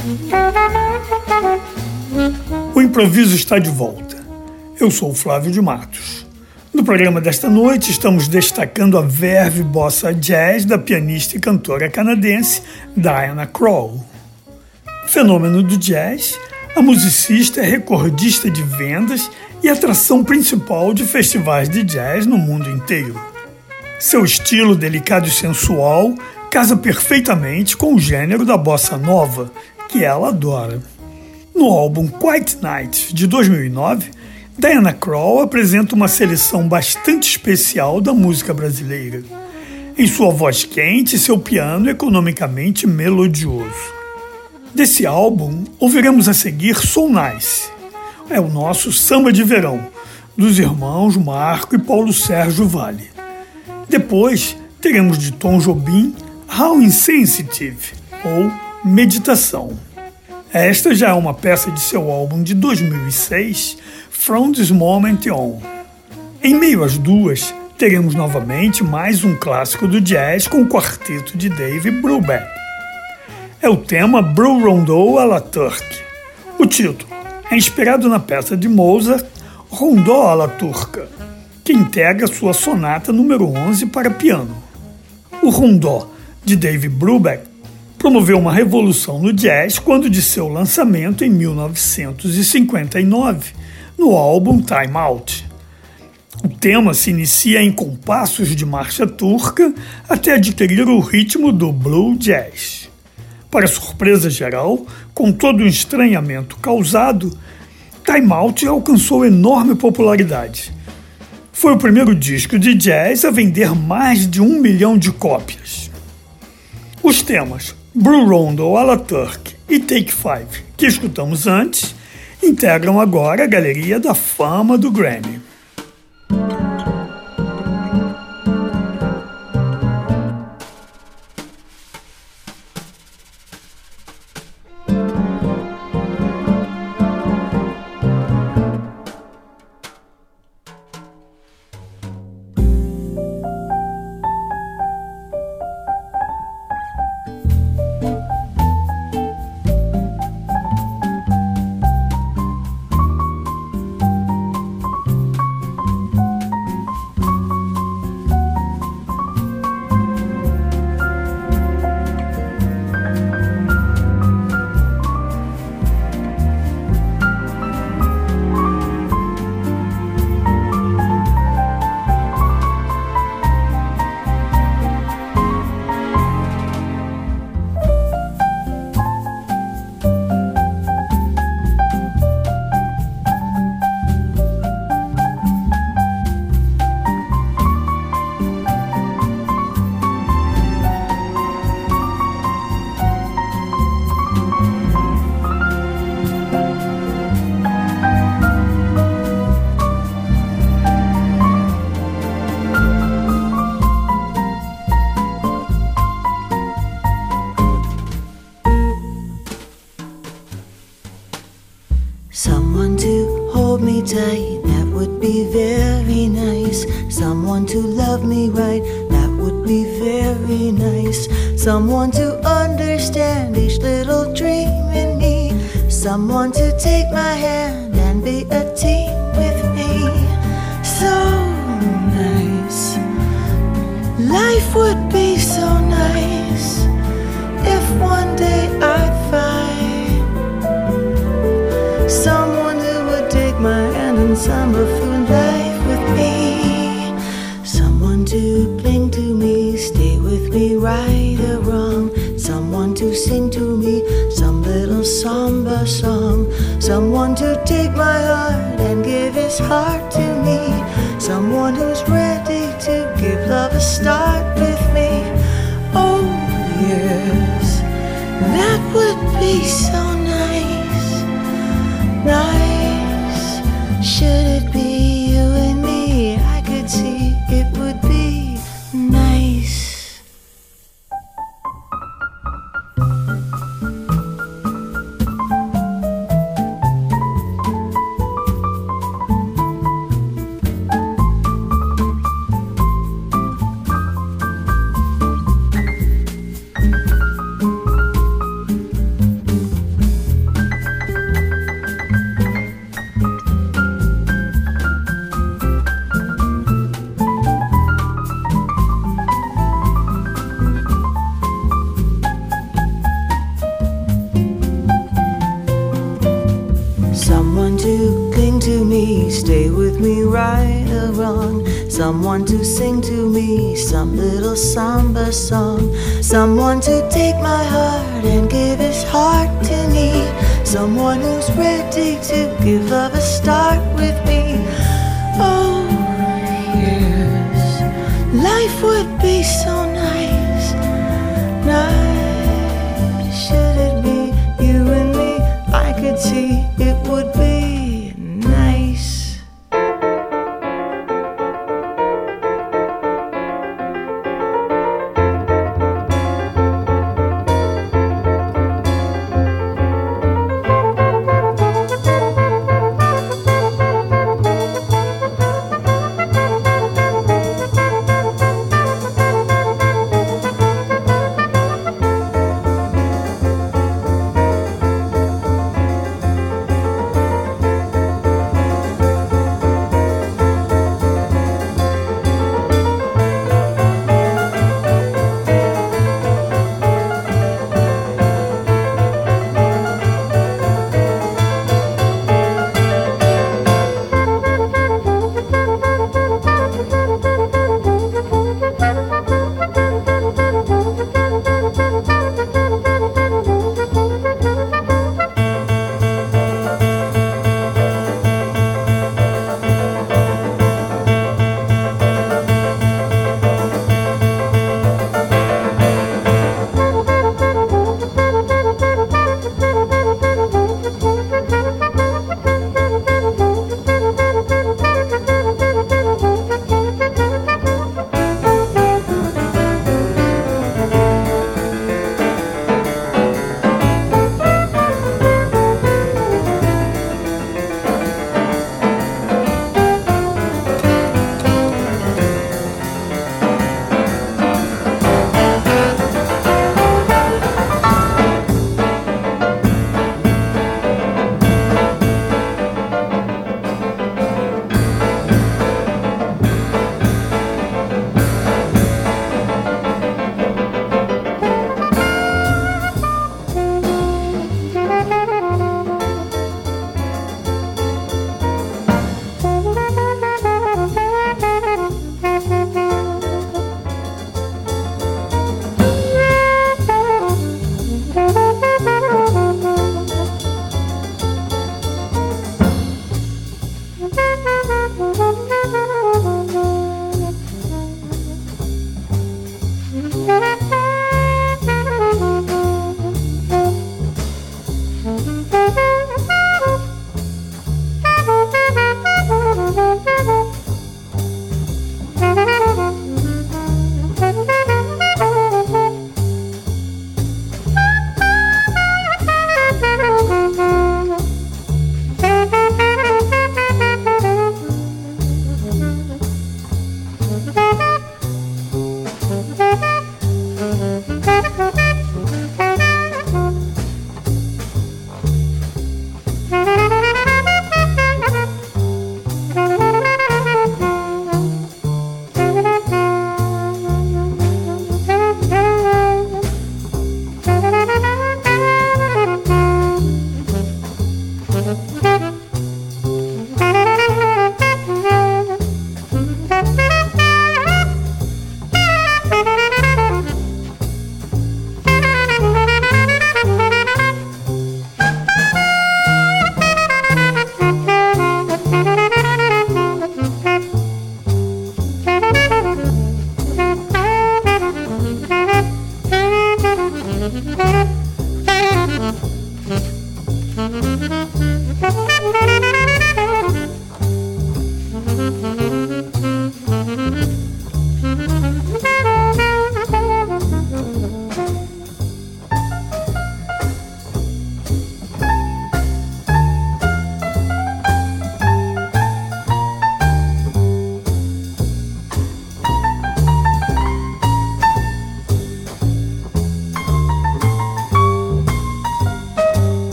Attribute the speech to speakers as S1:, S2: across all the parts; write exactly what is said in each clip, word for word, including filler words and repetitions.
S1: O improviso está de volta. Eu sou o Flávio de Matos. No programa desta noite estamos destacando a verve bossa jazz da pianista e cantora canadense Diana Krall. Fenômeno do jazz, a musicista é recordista de vendas e atração principal de festivais de jazz no mundo inteiro. Seu estilo delicado e sensual casa perfeitamente com o gênero da bossa nova, que ela adora. No álbum Quiet Night, de dois mil e nove, Diana Krall apresenta uma seleção bastante especial da música brasileira, em sua voz quente e seu piano economicamente melodioso. Desse álbum, ouviremos a seguir So Nice. É o nosso samba de verão, dos irmãos Marco e Paulo Sérgio Vale. Depois, teremos de Tom Jobim How Insensitive, ou Meditação. Esta já é uma peça de seu álbum de dois mil e seis, From This Moment On. Em meio às duas, teremos novamente mais um clássico do jazz com o quarteto de Dave Brubeck. É o tema Bro Rondó à la Turque. O título é inspirado na peça de Mozart, Rondó à la Turca, que integra sua sonata número onze para piano. O Rondó, de Dave Brubeck, promoveu uma revolução no jazz quando de seu lançamento em mil novecentos e cinquenta e nove, no álbum Time Out. O tema se inicia em compassos de marcha turca até adquirir o ritmo do blue jazz. Para surpresa geral, com todo o estranhamento causado, Time Out alcançou enorme popularidade. Foi o primeiro disco de jazz a vender mais de um milhão de cópias. Os temas Bro Rondó à la Turque e Take Five, que escutamos antes, integram agora a galeria da fama do Grammy.
S2: Someone to hold me tight, that would be very nice. Someone to love me right, that would be very nice. Someone to understand each little dream in me. Someone to take my hand and be a team with me. So nice. Life would be so nice if one day I'd find someone who would take my hand and summer through life with me. Someone to cling to me, stay with me right or wrong. Someone to sing to me some little samba song. Someone to take my heart and give his heart to me. Someone who's ready to give love a start with me. Oh yes, that would be so nice. Nice. Should it be you and me, I could see it would be nice. stay with me right or wrong. Someone to sing to me some little samba song. Someone to take my heart and give his heart to me. Someone who's ready to give love a start with me. Oh, yes, life would be so nice. Nice, should it be you and me? I could see it would be nice.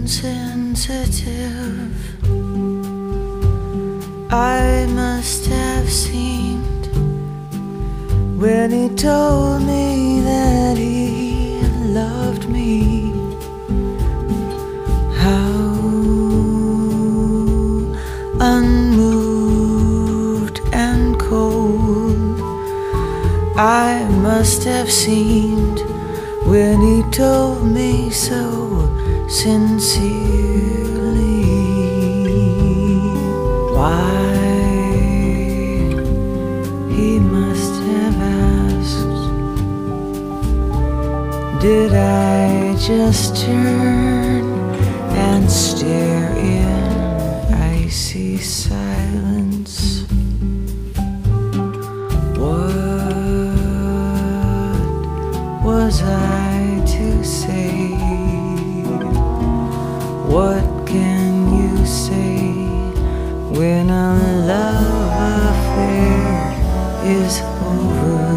S2: insensitive. I must have seemed when he told me that he loved me. How unmoved and cold I must have seemed when he told me so sincerely. Why he must have asked, did I just turn and stare in icy silence? What was I to say? What can you say when a love affair is over?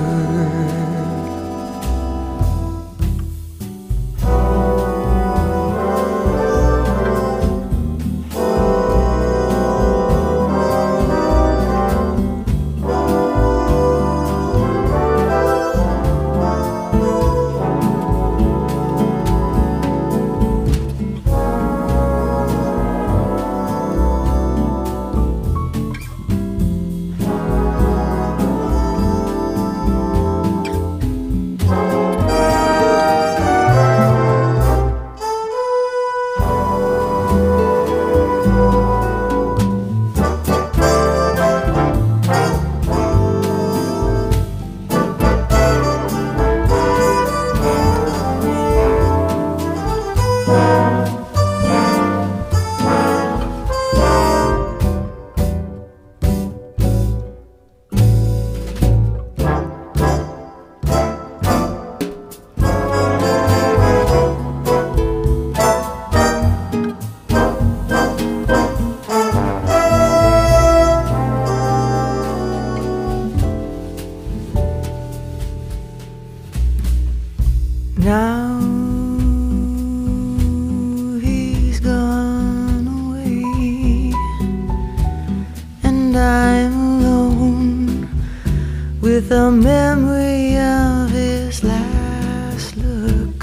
S2: Now he's gone away, and I'm alone with the memory of his last look.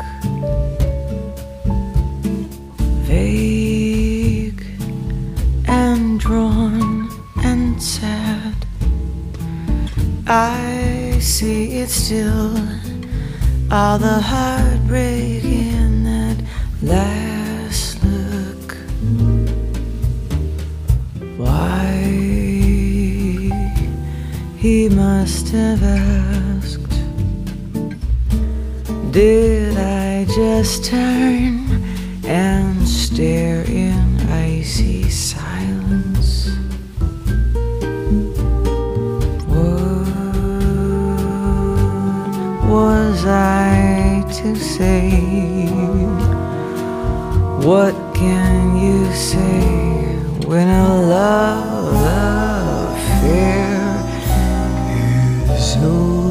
S2: Vague and drawn and sad, I see it still. All the heartbreak in that last look. Why he must have asked, did I just turn and stare in icy silence? Was I to say? What can you say when a love affair is over?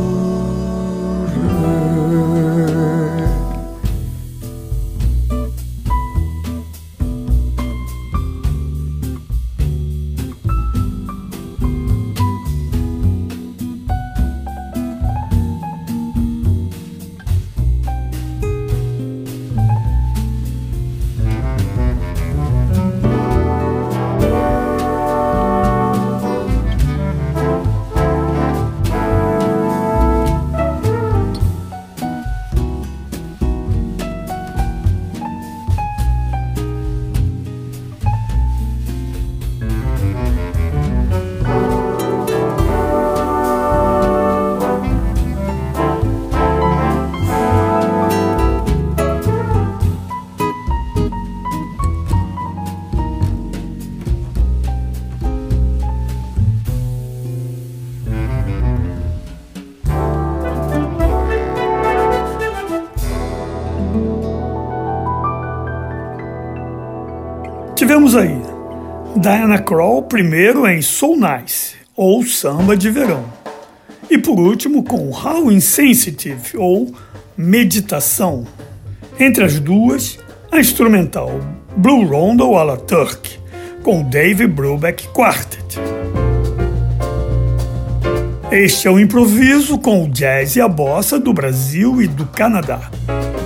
S1: Tivemos aí Diana Krall primeiro em So Nice, ou Samba de Verão, e por último com How Insensitive, ou Meditação. Entre as duas, a instrumental Blue Rondo à la Turk, com o Dave Brubeck Quartet. Este é o improviso com o jazz e a bossa do Brasil e do Canadá.